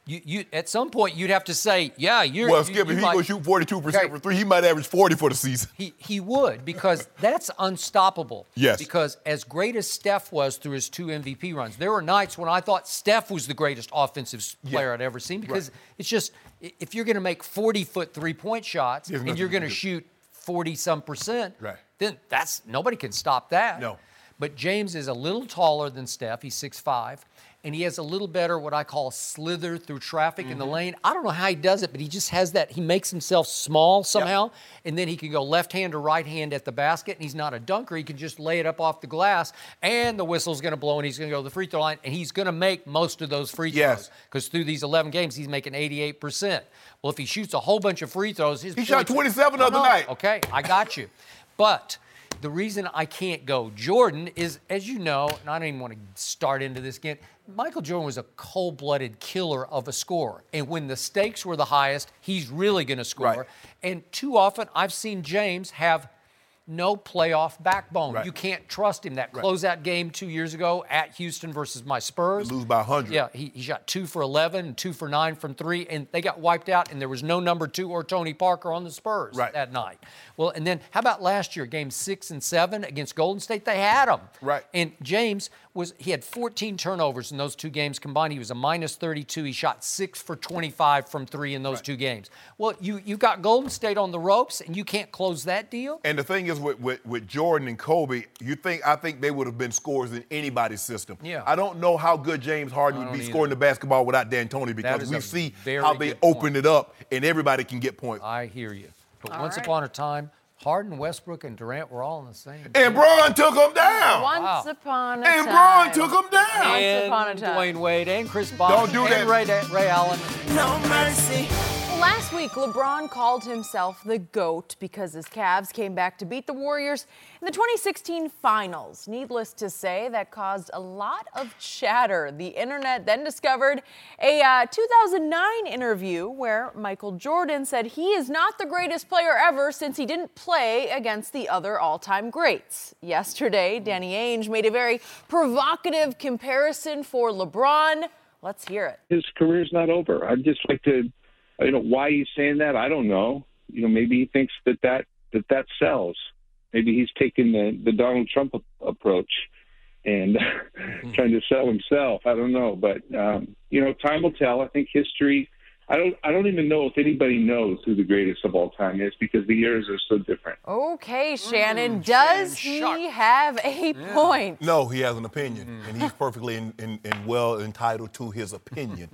You at some point you'd have to say, yeah, you're. Well, Skip, if he go shoot 42% for three, he might average 40 for the season. He would, because that's unstoppable. Yes. Because as great as Steph was through his 2 MVP runs, there were nights when I thought Steph was the greatest offensive player I'd ever seen, because it's just, if you're going to make 40-foot three-point shots and you're going to shoot 40-some%, then nobody can stop that. No. But James is a little taller than Steph. He's 6'5", and he has a little better what I call slither through traffic in the lane. I don't know how he does it, but he just has that. He makes himself small somehow, and then he can go left hand or right hand at the basket, and he's not a dunker. He can just lay it up off the glass, and the whistle's going to blow, and he's going to go to the free throw line, and he's going to make most of those free throws. Because through these 11 games, he's making 88%. Well, if he shoots a whole bunch of free throws, he shot 27 the other night. Okay, I got you. But the reason I can't go Jordan is, as you know, and I don't even want to start into this again, Michael Jordan was a cold-blooded killer of a scorer. And when the stakes were the highest, he's really going to score. Right. And too often, I've seen James have no playoff backbone. You can't trust him. That closeout game 2 years ago at Houston versus my Spurs. Lose by 100. Yeah, he shot 2 for 11 and 2 for 9 from 3, and they got wiped out, and there was no number 2 or Tony Parker on the Spurs that night. Well, and then how about last year, games 6 and 7 against Golden State? They had him. And James he had 14 turnovers in those 2 games combined. He was a minus 32. He shot 6 for 25 from 3 in those 2 games. Well, you got Golden State on the ropes, and you can't close that deal? And the thing is, with Jordan and Kobe, I think they would have been scorers in anybody's system. Yeah. I don't know how good James Harden would be scoring the basketball without D'Antoni, because we see how they open it up, and everybody can get points. I hear you. But once upon a time, Harden, Westbrook, and Durant were all in the same team. And Bron took them down. Once upon a time. And Bron took them down. Once upon a time. Dwayne Wade and Chris Bosh and Ray Allen. No mercy. Last week, LeBron called himself the GOAT because his Cavs came back to beat the Warriors in the 2016 finals. Needless to say, that caused a lot of chatter. The internet then discovered a 2009 interview where Michael Jordan said he is not the greatest player ever since he didn't play against the other all-time greats. Yesterday, Danny Ainge made a very provocative comparison for LeBron. Let's hear it. His career's not over. I'd just like to... why he's saying that, I don't know. Maybe he thinks that sells. Maybe he's taking the Donald Trump approach and trying to sell himself. I don't know, but time will tell. I think history. I don't even know if anybody knows who the greatest of all time is, because the eras are so different. Okay, Shannon, does he have a point? No, he has an opinion, and he's perfectly and well entitled to his opinion.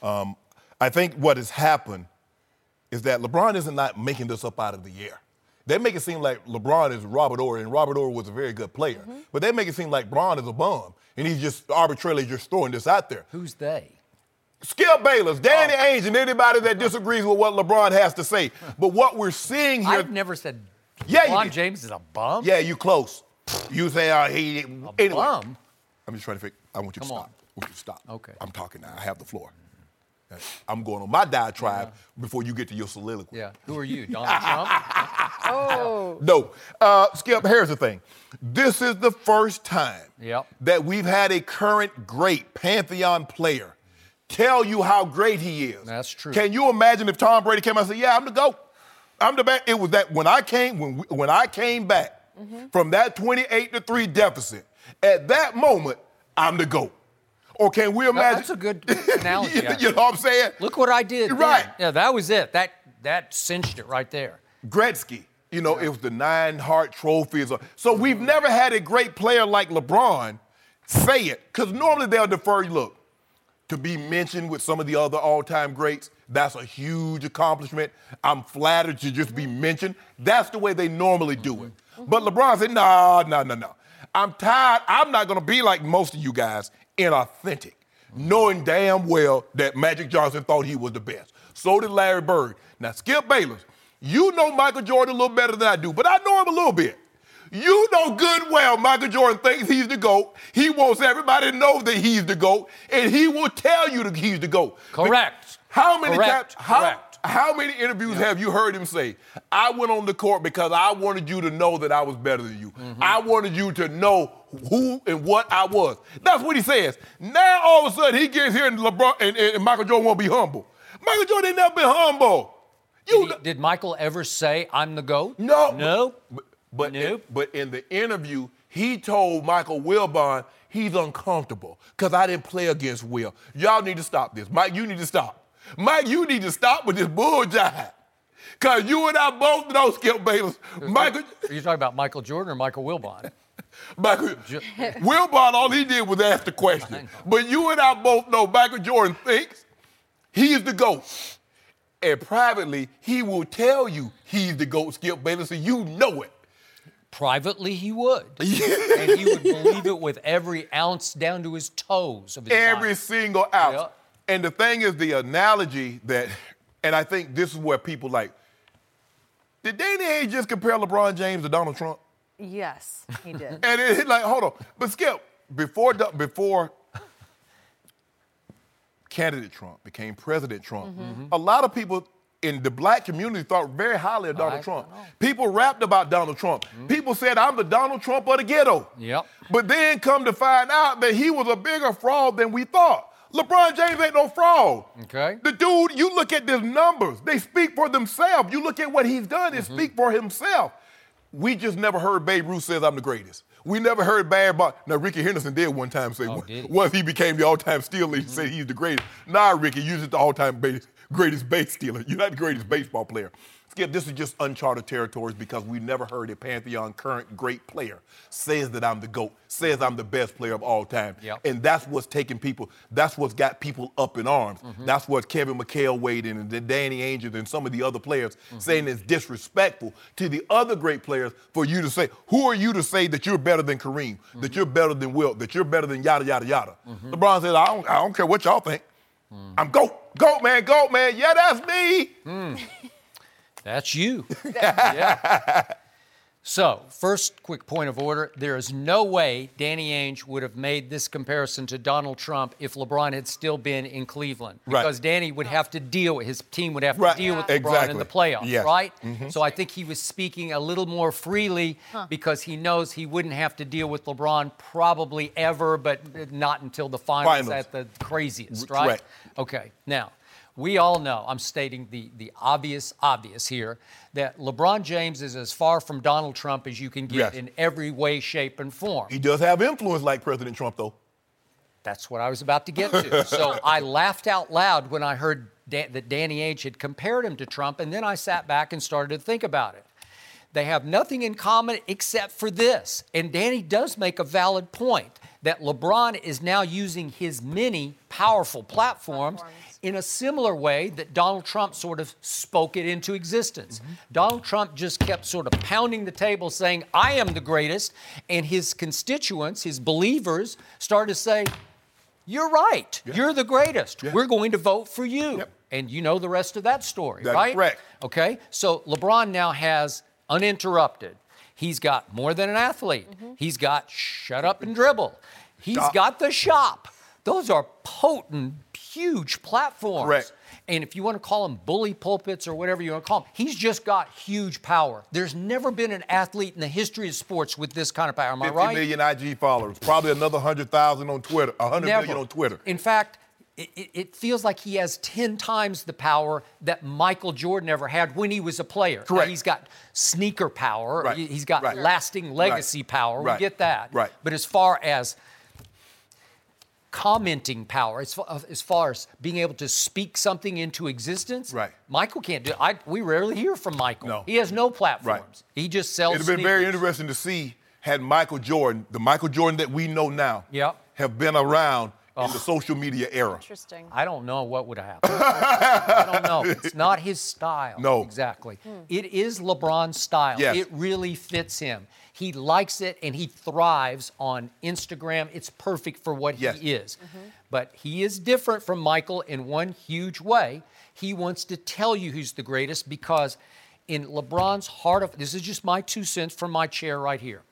I think what has happened is that LeBron isn't not making this up out of the air. They make it seem like LeBron is Robert Horry, and Robert Horry was a very good player. But they make it seem like Bron is a bum, and he's just arbitrarily just throwing this out there. Who's they? Skip Bayless, Danny Ainge, and anybody that disagrees with what LeBron has to say. But what we're seeing here... I've never said LeBron James is a bum. Yeah, you close. You say anyway. Bum? I'm just trying to figure... I want you to stop. I want you to stop. Okay. I'm talking now. I have the floor. I'm going on my diatribe before you get to your soliloquy. Yeah. Who are you, Donald Trump? No. Skip, here's the thing. This is the first time that we've had a current great Pantheon player tell you how great he is. That's true. Can you imagine if Tom Brady came out and said, yeah, I'm the GOAT. I'm the best. It was that when I came back from that 28-3 deficit, at that moment, I'm the GOAT. Or can we imagine? That's a good analogy. You know what I'm saying? Look what I did. Right. Then. Yeah, that was it. That cinched it right there. Gretzky, it was the 9 Hart trophies. So we've never had a great player like LeBron say it. Because normally they'll defer, look, to be mentioned with some of the other all-time greats, that's a huge accomplishment. I'm flattered to just be mentioned. That's the way they normally do it. But LeBron said, no. I'm tired. I'm not going to be like most of you guys, inauthentic, knowing damn well that Magic Johnson thought he was the best. So did Larry Bird. Now, Skip Bayless, you know Michael Jordan a little better than I do, but I know him a little bit. You know good well Michael Jordan thinks he's the GOAT. He wants everybody to know that he's the GOAT, and he will tell you that he's the GOAT. Correct. How many times? Correct. How many interviews have you heard him say, I went on the court because I wanted you to know that I was better than you. I wanted you to know who and what I was. That's what he says. Now, all of a sudden, he gets here and LeBron and Michael Jordan won't be humble. Michael Jordan ain't never been humble. Did Michael ever say, I'm the GOAT? No. No? But Nope. but in the interview, he told Michael Wilbon he's uncomfortable because I didn't play against Will. Y'all need to stop this. Mike, you need to stop. Mike, you need to stop with this bull jive. Because you and I both know, Skip Bayless. Michael. Are you talking about Michael Jordan or Michael Wilbon? Michael Wilbon, all he did was ask the question. But you and I both know Michael Jordan thinks he's the GOAT. And privately, he will tell you he's the GOAT, Skip Bayless, and you know it. Privately, he would. And he would believe it with every ounce down to his toes of his Every body. single ounce. Yep. And the thing is, the analogy that, and I think this is where people like, did Danny Ainge just compare LeBron James to Donald Trump? Yes, he did. And it's like, hold on. But Skip, before candidate Trump became President Trump, a lot of people in the black community thought very highly of Donald Trump. People rapped about Donald Trump. People said, I'm the Donald Trump of the ghetto. Yep. But then come to find out that he was a bigger fraud than we thought. LeBron James ain't no fraud. Okay. The dude, you look at his numbers, they speak for themselves. You look at what he's done, they speak for himself. We just never heard Babe Ruth says I'm the greatest. We never heard bad about, now Ricky Henderson did one time say, once he became the all-time steal leader, he said he's the greatest. Nah, Ricky, you're just the all-time greatest base stealer. You're not the greatest baseball player. Skip, this is just uncharted territories because we never heard a Pantheon current great player says that I'm the GOAT, says I'm the best player of all time. Yep. And that's what's taking people, that's what's got people up in arms. That's what Kevin McHale weighed in and Danny Ainge and some of the other players saying it's disrespectful to the other great players for you to say, who are you to say that you're better than Kareem, that you're better than Wilt, that you're better than yada, yada, yada. LeBron says, I don't care what y'all think. I'm GOAT, GOAT, man, yeah, that's me. That's you. Yeah. So, first quick point of order. There is no way Danny Ainge would have made this comparison to Donald Trump if LeBron had still been in Cleveland. Because Danny would have to deal, his team would have to deal with LeBron in the playoffs, right? So I think he was speaking a little more freely because he knows he wouldn't have to deal with LeBron probably ever, but not until the finals. At the craziest, right? Correct. Okay, now, we all know, I'm stating the obvious here, that LeBron James is as far from Donald Trump as you can get in every way, shape, and form. He does have influence like President Trump, though. That's what I was about to get to. So I laughed out loud when I heard that Danny Ainge had compared him to Trump, and then I sat back and started to think about it. They have nothing in common except for this. And Danny does make a valid point that LeBron is now using his many powerful platforms in a similar way that Donald Trump sort of spoke it into existence. Donald Trump just kept sort of pounding the table saying, I am the greatest, and his constituents, his believers, started to say, you're right, you're the greatest. We're going to vote for you. And you know the rest of that story, right? That's correct. Okay, so LeBron now has uninterrupted. He's got more than an athlete. He's got shut up and dribble. He's got the shop. Those are potent, huge platforms. Correct. And if you want to call them bully pulpits or whatever you want to call them, he's just got huge power. There's never been an athlete in the history of sports with this kind of power. Am I right? 50 million IG followers. Probably another 100,000 on Twitter. 100 million on Twitter. In fact, it feels like he has 10 times the power that Michael Jordan ever had when he was a player. Correct. Now, he's got sneaker power. Right. He's got Right. lasting legacy power. Right. We get that. Right. But as far as commenting power, as far as being able to speak something into existence, Michael can't do it. We rarely hear from Michael. No. He has no platforms. He just sells It'd have been very interesting to see had Michael Jordan, the Michael Jordan that we know now, have been around in the social media era. Interesting. I don't know what would have happened. I don't know. It's not his style. No. Exactly. It is LeBron's style. Yes. It really fits him. He likes it, and he thrives on Instagram. It's perfect for what he is. But he is different from Michael in one huge way. He wants to tell you who's the greatest because in LeBron's heart of, this is just my 2 cents from my chair right here.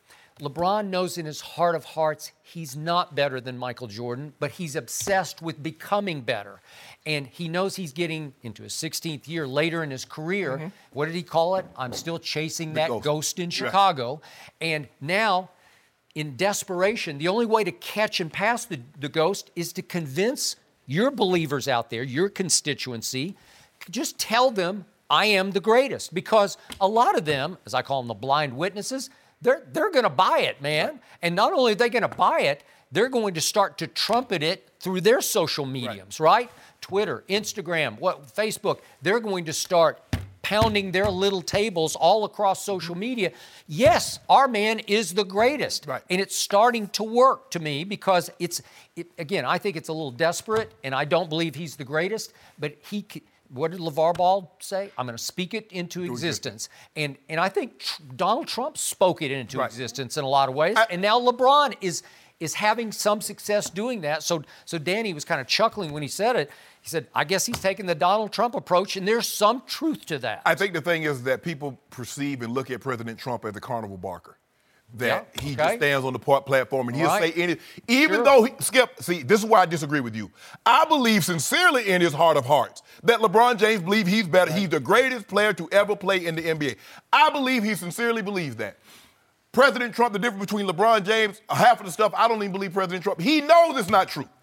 LeBron knows in his heart of hearts he's not better than Michael Jordan, but he's obsessed with becoming better. And he knows he's getting into his 16th year later in his career. Mm-hmm. What did he call it? I'm still chasing that ghost in Chicago. Right. And now, in desperation, the only way to catch and pass the ghost is to convince your believers out there, your constituency, just tell them I am the greatest. Because a lot of them, as I call them the blind witnesses, they're going to buy it, man. And not only are they going to buy it, they're going to start to trumpet it through their social mediums, right? Twitter, Instagram, Facebook. They're going to start pounding their little tables all across social media. Yes, our man is the greatest. Right. And it's starting to work to me because again, I think it's a little desperate, and I don't believe he's the greatest, but what did LeVar Ball say? I'm going to speak it into existence. And I think Donald Trump spoke it into existence in a lot of ways. And now LeBron is having some success doing that. So Danny was kind of chuckling when he said it. He said, I guess he's taking the Donald Trump approach, and there's some truth to that. I think the thing is that people perceive and look at President Trump as a carnival barker. That he just stands on the platform and he'll say anything. Even though, Skip, see, this is why I disagree with you. I believe sincerely in his heart of hearts that LeBron James believes he's better. He's the greatest player to ever play in the NBA. I believe he sincerely believes that. President Trump, the difference between LeBron James, half of the stuff, I don't even believe President Trump. He knows it's not true.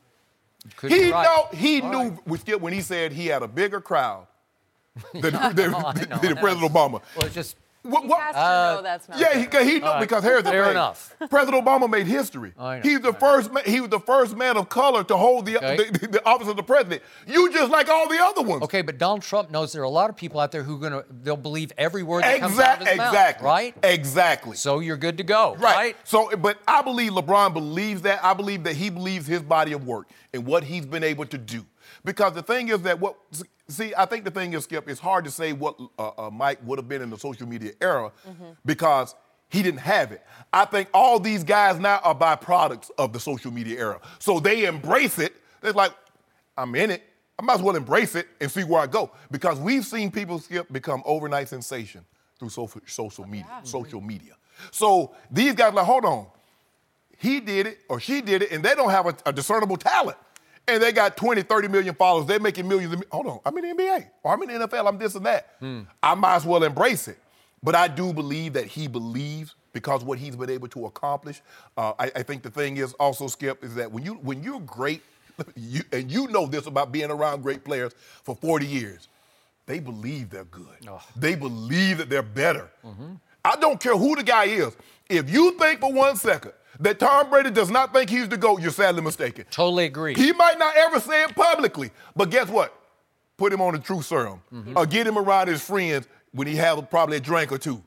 He knew when he said he had a bigger crowd than President Obama. Well, it's just... He has to know that's not true. He knows because here's the thing. Fair enough. President Obama made history. He was the first man of color to hold the office of the president. You just like all the other ones. Okay, but Donald Trump knows there are a lot of people out there they'll believe every word that comes out of his mouth, right? Exactly. So you're good to go, right? So, but I believe LeBron believes that. I believe that he believes his body of work and what he's been able to do. Because the thing is that I think the thing is, Skip, it's hard to say what Mike would have been in the social media era because he didn't have it. I think all these guys now are byproducts of the social media era. So they embrace it. They're like, I'm in it. I might as well embrace it and see where I go. Because we've seen people, Skip, become overnight sensation through social media. So these guys are like, hold on. He did it or she did it, and they don't have a discernible talent. And they got 20, 30 million followers. They're making millions. Hold on, I'm in the NBA, or I'm in the NFL, I'm this and that. I might as well embrace it. But I do believe that he believes because what he's been able to accomplish. I think the thing is also, Skip, is that when you're great, and you know this about being around great players for 40 years, they believe they're good. They believe that they're better. I don't care who the guy is. If you think for 1 second that Tom Brady does not think he's the GOAT, you're sadly mistaken. Totally agree. He might not ever say it publicly, but guess what? Put him on the truth serum. Or get him around his friends when he has probably a drink or two.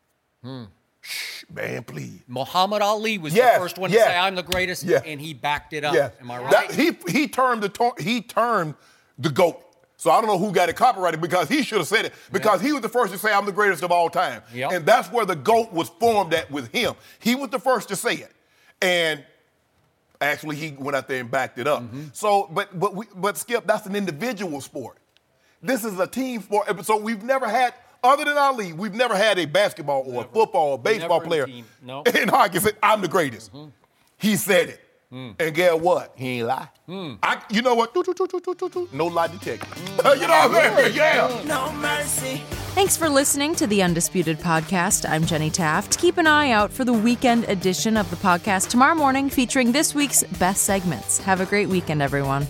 Shh, man, please. Muhammad Ali was the first one to say, I'm the greatest, and he backed it up. Am I right? He termed the GOAT. So I don't know who got it copyrighted because he should have said it. Because he was the first to say, I'm the greatest of all time. And that's where the GOAT was formed at with him. He was the first to say it. And actually, he went out there and backed it up. So, but Skip, that's an individual sport. This is a team sport. So we've never had, other than Ali, we've never had a basketball or a football or baseball player in hockey say, I'm the greatest. He said it. And guess what? He ain't lie. You know what? No lie detected. You know what I'm saying? Yeah. No mercy. Thanks for listening to the Undisputed Podcast. I'm Jenny Taft. Keep an eye out for the weekend edition of the podcast tomorrow morning featuring this week's best segments. Have a great weekend, everyone.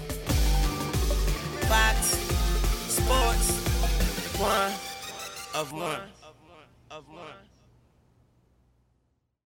Fox Sports 1 of 1.